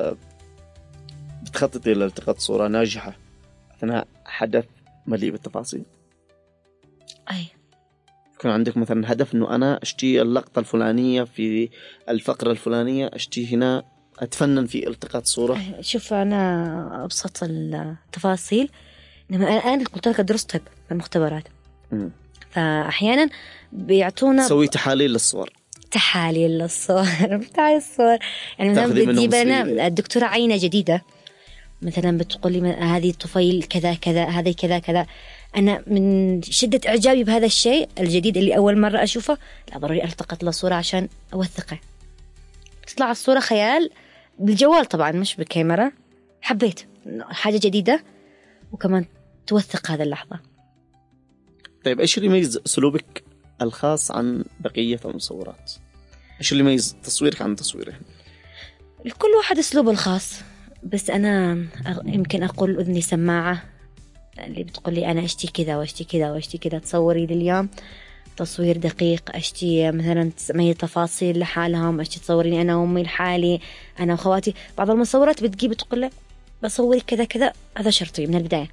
بتخططي لالتقاط صورة ناجحة أثناء حدث مليء بالتفاصيل؟ أي يكون عندك مثلا هدف إنه أنا أشتي اللقطة الفلانية في الفقرة الفلانية، أشتي هنا أتفنن في التقاط صورة. شوف، أنا أبسط التفاصيل. لما الآن قلت لك أدرس طب في المختبرات، م. فأحيانا بيعطونا تسوي تحاليل للصور. تحاليل للصور بتاع الصور، يعني مثلا بتجيب لنا الدكتورة عينة جديدة، مثلا بتقولي هذه الطفيل كذا كذا، هذه كذا كذا. أنا من شدة إعجابي بهذا الشيء الجديد اللي أول مرة أشوفه، لا ضروري ألتقط له صورة عشان أوثقه. تطلع الصورة خيال بالجوال طبعا مش بالكاميرا. حبيت حاجة جديدة وكمان توثق هذا اللحظة. طيب، إيش اللي يميز أسلوبك الخاص عن بقية المصورات؟ إيش اللي يميز تصويرك عن تصويره؟ الكل واحد أسلوبه الخاص، بس أنا يمكن أقول أذني سماعة اللي بتقول لي أنا أشتي كذا وأشتي كذا وأشتي كذا، تصوري لليوم تصوير دقيق، أشتي مثلا تسمي تفاصيل لحالهم، أشتي تصوريني أنا وأمي لحالي أنا وخواتي. بعض المصورات بتجيب تقول لي بصوري كذا كذا، هذا شرطي من البداية.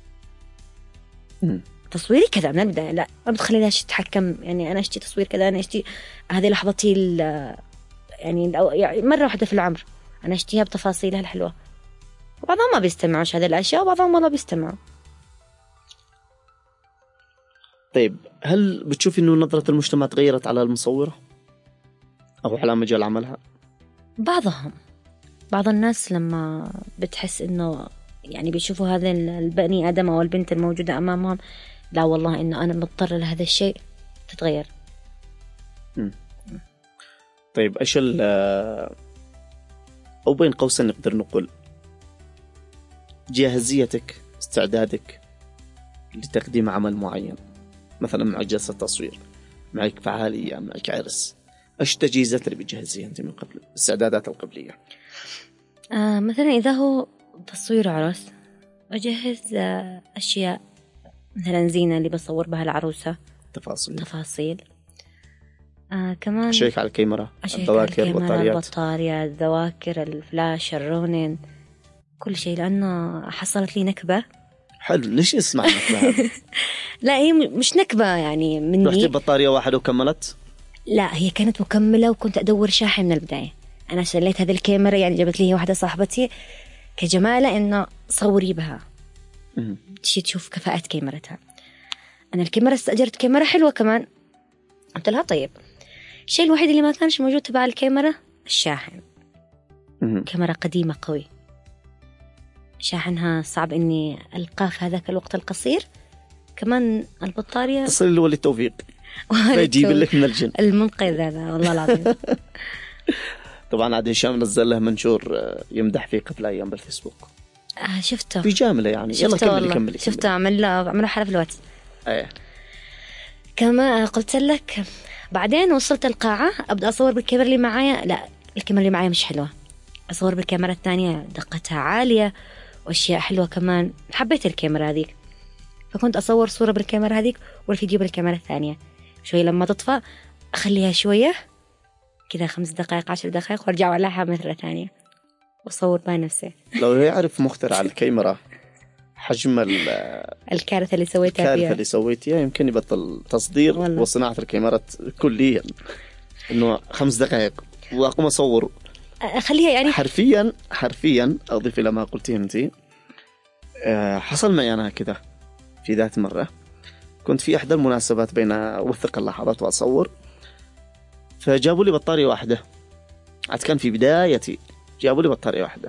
م. تصويري كذا من البداية، لا ما بتخليناش تتحكم. يعني أنا أشتي تصوير كذا، أنا أشتي هذه لحظتي يعني, يعني مرة واحدة في العمر أنا أشتيها بتفاصيلها الحلوة. وبعضهم ما بيستمعوش هذه الأشياء وبعضهم والله بيستمعوا. طيب هل بتشوف إنه نظرة المجتمع تغيرت على المصورة أو على مجال عملها؟ بعضهم بعض الناس لما بتحس إنه يعني بيشوفوا هذا البني آدم أو البنت الموجودة أمامهم، لا والله إنه أنا مضطر لهذا الشيء، تتغير. م. طيب إيش ال أو بين قوسين نقدر نقول جاهزيتك، استعدادك لتقديم عمل معين، مثلا مع جلسة تصوير، معك فعالية، معك عرس، إيش تجهيزات اللي بتجهزيها أنت من قبل، السعدادات القبلية؟ آه مثلا إذا هو تصوير عرس أجهز آه أشياء مثلا زينة اللي بصور بها العروسة، تفاصيل تفاصيل آه كمان أشيك على الكاميرا، الذواكر، البطاريات، الذواكر، الفلاش، الرونين، كل شيء، لأنه حصلت لي نكبة. حلو، ليش اسمع نكبة؟ لا هي مش نكبة يعني مني. رحتي بطارية واحدة وكملت؟ لا هي كانت مكملة وكنت أدور شاحن من البداية. أنا شليت هذه الكاميرا، يعني جابت لي واحدة صاحبتي كجمالة إنه صوري بها تشي تشوف كفاءة كاميرتها. أنا الكاميرا استأجرت كاميرا حلوة كمان، قلت لها طيب الشيء الوحيد اللي ما كانش موجود تبع الكاميرا الشاحن. كاميرا قديمة قوي، شاحنها صعب إني ألقاه في هذاك الوقت القصير. كمان البطارية تصل له التوفيق فيجيب لك من الجن المنقذ هذا والله العظيم. طبعا عاد هشام نزل له منشور يمدح فيه قبل أيام بالفيسبوك. آه شفته بجاملة يعني. يلا كملي كملي. شفته عمل له عمله حلقة في الواتس. ايه كما قلت لك، بعدين وصلت القاعة أبدأ أصور بالكاميرا اللي معايا، لا الكاميرا اللي معايا مش حلوة، أصور بالكاميرا الثانية دقتها عالية وأشياء حلوة كمان. حبيت الكاميرا هذيك، فكنت أصور صورة بالكاميرا هذيك والفيديو بالكاميرا الثانية. شوي لما تطفى أخليها شوية كذا خمس دقائق عشر دقائق وارجع أولعها مرة ثانية وأصور بها نفسي. لو يعرف مخترع الكاميرا حجم الكارثة اللي سويتها الكارثة فيها اللي سويتها يمكن يبطل تصدير والله. وصناعة الكاميرات كليا، إنه خمس دقائق وأقوم أصور أخليها يعني حرفيا حرفيا. أضيف إلى ما قلتيه أنتي، حصل معي أنا كذا في ذات مرة، كنت في إحدى المناسبات بين أوثق اللحظات وأصور، فجابوا لي بطارية واحدة، عاد كان في بدايتي جابوا لي بطارية واحدة،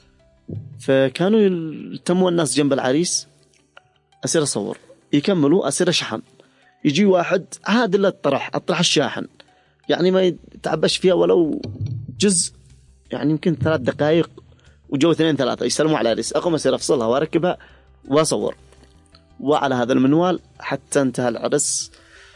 فكانوا يلتموا الناس جنب العريس، أصير أصور يكملوا أصير أشحن، يجي واحد عاد إلا الطرح أطرح الشاحن، يعني ما يتعبش فيها ولو جزء، يعني يمكن ثلاث دقائق وجو اثنين ثلاثة يسلموا على العريس، أقوم أصير أفصلها وأركبها وأصور، وعلى هذا المنوال حتى انتهى العرس.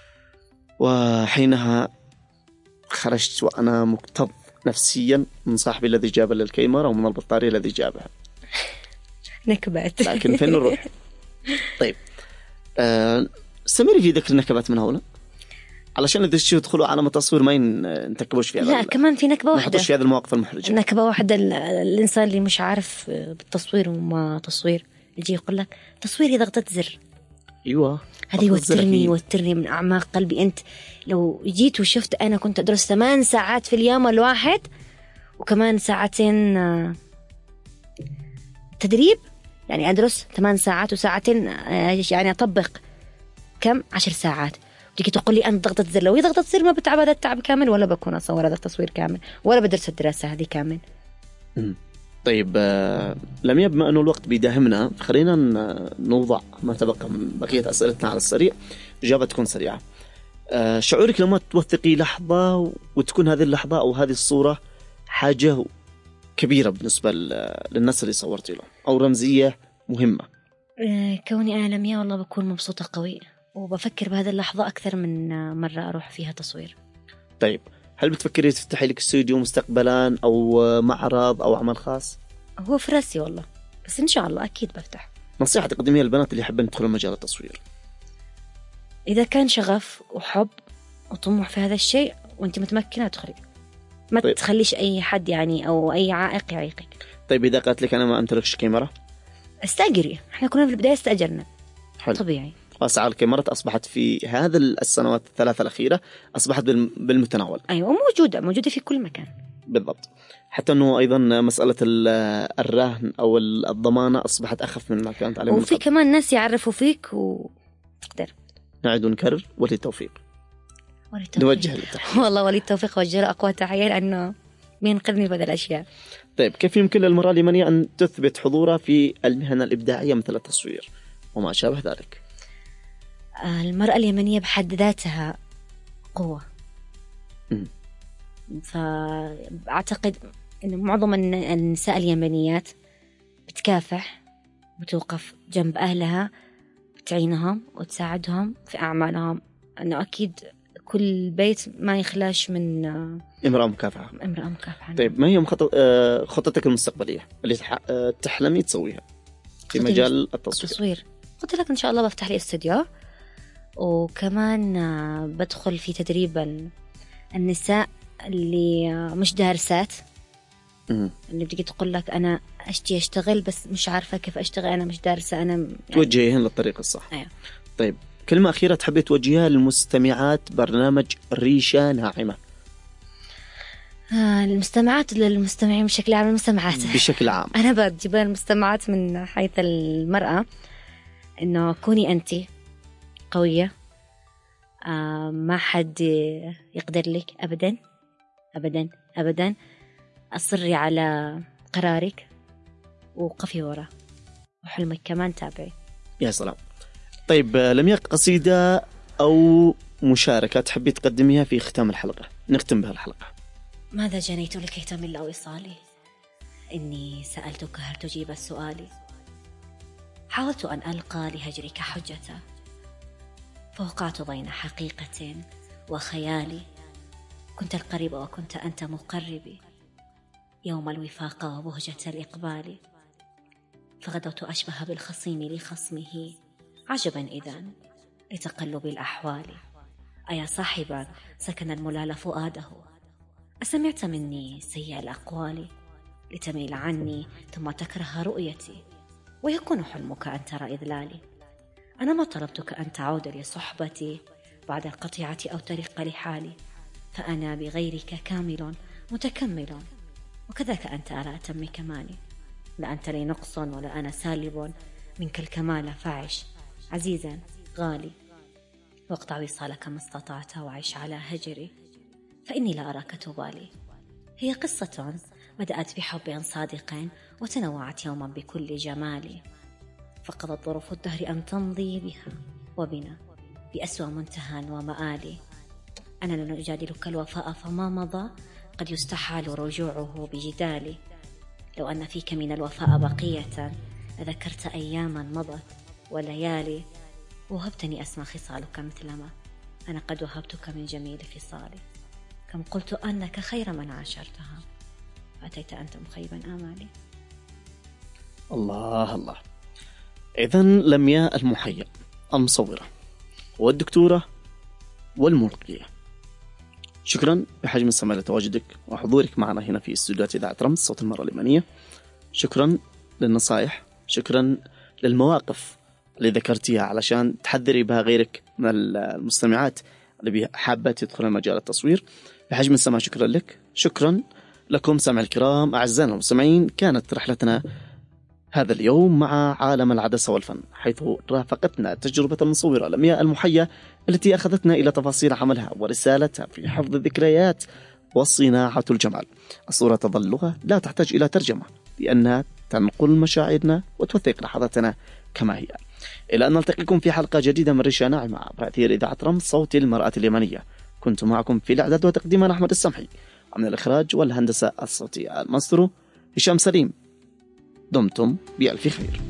وحينها خرجت وأنا مكتظ نفسيا من صاحبي الذي جاب لي الكاميرا ومن البطارية الذي جابها. نكبات لكن فين نروح؟ طيب آه استمري في ذكر النكبات من هنا علشان إذا تدخلوا عالم التصوير ما ينتكبوش فيها. لا كمان في نكبة واحدة، نحطوش في هذه المواقف المحرجة. نكبة واحدة، الإنسان اللي مش عارف بالتصوير وما تصوير يجي يقول لك تصويري ضغطة زر. أيوة هذه يوترني يوترني من أعماق قلبي. أنت لو جيت وشفت أنا كنت أدرس ثمان ساعات في اليوم الواحد وكمان ساعتين تدريب، يعني أدرس ثمان ساعات وساعتين يعني أطبق كم عشر ساعات، تيجي تقول لي أنت ضغطة زر. لو هي ضغطة زر ما بتعب هذا التعب كامل، ولا بكون أصور هذا التصوير كامل، ولا بدرس الدراسة هذه كامل. م. طيب آه لم يبقى أنه الوقت بيداهمنا، خلينا نوضع ما تبقى من بقية أسئلتنا على السريع، إجابة تكون سريعة. آه شعورك لما توثقي لحظة وتكون هذه اللحظة أو هذه الصورة حاجة كبيرة بالنسبة للناس اللي صورتي له أو رمزية مهمة؟ آه كوني أنا لمية والله بكون مبسوطة قوي وبفكر بهذه اللحظة أكثر من مرة أروح فيها تصوير. طيب هل بتفكري تفتحي لك استوديو مستقبلا أو معرض أو عمل خاص؟ هو في راسي والله، بس إن شاء الله أكيد بفتح. نصيحة تقدميها للبنات اللي يحبون يدخلوا مجال التصوير؟ إذا كان شغف وحب وطموح في هذا الشيء وأنت متمكنة ادخلي، ما طيب. تخليش أي حد يعني أو أي عائق يعيقك. طيب إذا قالت لك أنا ما أمتلكش كاميرا؟ استأجري، إحنا كنا في البداية استأجرنا. حلو. طبيعي. أسعار الكاميرات أصبحت في هذا السنوات الثلاثة الأخيرة أصبحت بالمتناول. أيوة موجودة موجودة في كل مكان. بالضبط. حتى أنه أيضا مسألة الرهن أو الضمانة أصبحت أخف من ما كانت عليه. وفي كمان ناس يعرفوا فيك وتقدر. نعيد ونكرر ولي التوفيق. ولي التوفيق. نوجه له والله ولي التوفيق وجه له أقوى تحية لأنه بينقذني بدل الأشياء. طيب كيف يمكن للمرأة اليمنية أن تثبت حضورها في المهنة الإبداعية مثل التصوير وما شابه ذلك؟ المرأة اليمنية بحد ذاتها قوة. م. فأعتقد أن معظم النساء اليمنيات بتكافح وتوقف جنب أهلها، بتعينهم وتساعدهم في أعمالهم. أنه أكيد كل بيت ما يخلاش من امرأة مكافحة. امرأة مكافحة. طيب ما هي خطتك المستقبلية اللي تحلمي تسويها في مجال التصوير؟ التصوير قلت لك إن شاء الله بفتح لي استوديو، وكمان بدخل في تدريب النساء اللي مش دارسات، م- اللي بتجي تقول لك أنا أشتي أشتغل بس مش عارفة كيف أشتغل، أنا مش دارسة، أنا يعني توجهيهن للطريق الصح. أيوة. طيب كلمة أخيرة تحبي توجهها للمستمعات برنامج ريشة ناعمة؟ آه المستمعات للمستمعين بشكل عام، المستمعات بشكل عام أنا بجيب المستمعات من حيث المرأة، إنه كوني أنت قوية، آه ما حد يقدر لك أبدا أبدا أبدا. أصري على قرارك وقفي ورا، وحلمك كمان تابعي. يا سلام. طيب لم يك قصيدة أو مشاركة تحبي تقدميها في ختام الحلقة نختم بها الحلقة؟ ماذا جنيت لكي تمل وصالي، إني سألتك هل تجيب السؤال، حاولت أن ألقى لهجرك حجة، فوقعت بين حقيقة وخيالي، كنت القريب وكنت أنت مقربي، يوم الوفاق وبهجة الإقبال، فغدوت أشبه بالخصيم لخصمه، عجبا إذن لتقلب الأحوال، أيا صاحبا سكن الملال فؤاده، أسمعت مني سيء الأقوال، لتميل عني ثم تكره رؤيتي، ويكون حلمك أن ترى إذلالي، أنا ما طلبتك أن تعود لصحبتي بعد القطيعة أو ترق لحالي، فأنا بغيرك كامل متكمل، وكذاك أنت على أتم كمالي، لا أنت لي نقص ولا أنا سالب منك الكمال، فعش عزيزا غالي، واقطع وصالك ما استطعت وعيش على هجري، فإني لا أراك تبالي. هي قصة بدأت بحب صادق وتنوعت يوما بكل جمال، فقضت ظروف الدهر أن تمضي بها وبنا بأسوأ منتهى ومآل، أنا لن أجادلك الوفاء فما مضى قد يستحال رجوعه بجدالي، لو أن فيك من الوفاء بقية لذكرت أياما مضت وليالي، وهبتني أسمى خصالك مثلما أنا قد وهبتك من جميل خصالي، كم قلت أنك خير من عاشرتها فأتيت أنت مخيبا آمالي. الله الله. إذن لمياء المحيا المصورة والدكتورة والملقية، شكرا بحجم السماء لتواجدك وحضورك معنا هنا في استوديوهات إذاعة رمز صوت المرأة اليمنية. شكرا للنصائح، شكرا للمواقف اللي ذكرتيها علشان تحذري بها غيرك من المستمعات اللي حابة تدخل مجال التصوير. بحجم السماء شكرا لك، شكرا لكم سمع الكرام أعزائنا المستمعين. كانت رحلتنا هذا اليوم مع عالم العدسة والفن، حيث رافقتنا تجربة المصورة لمياء المحيا التي أخذتنا إلى تفاصيل عملها ورسالتها في حفظ الذكريات وصناعة الجمال. الصورة تظل لغة لا تحتاج إلى ترجمة، لأنها تنقل مشاعرنا وتوثق لحظتنا كما هي. إلى أن نلتقيكم في حلقة جديدة من ريشة ناعمة عبر أثير إذاعة رمز صوت المرأة اليمنية. كنت معكم في الإعداد وتقديم أنا أحمد السمحي، ومن الإخراج والهندسة الصوتية الماسترو هشام سليم. دمتم بألف خير.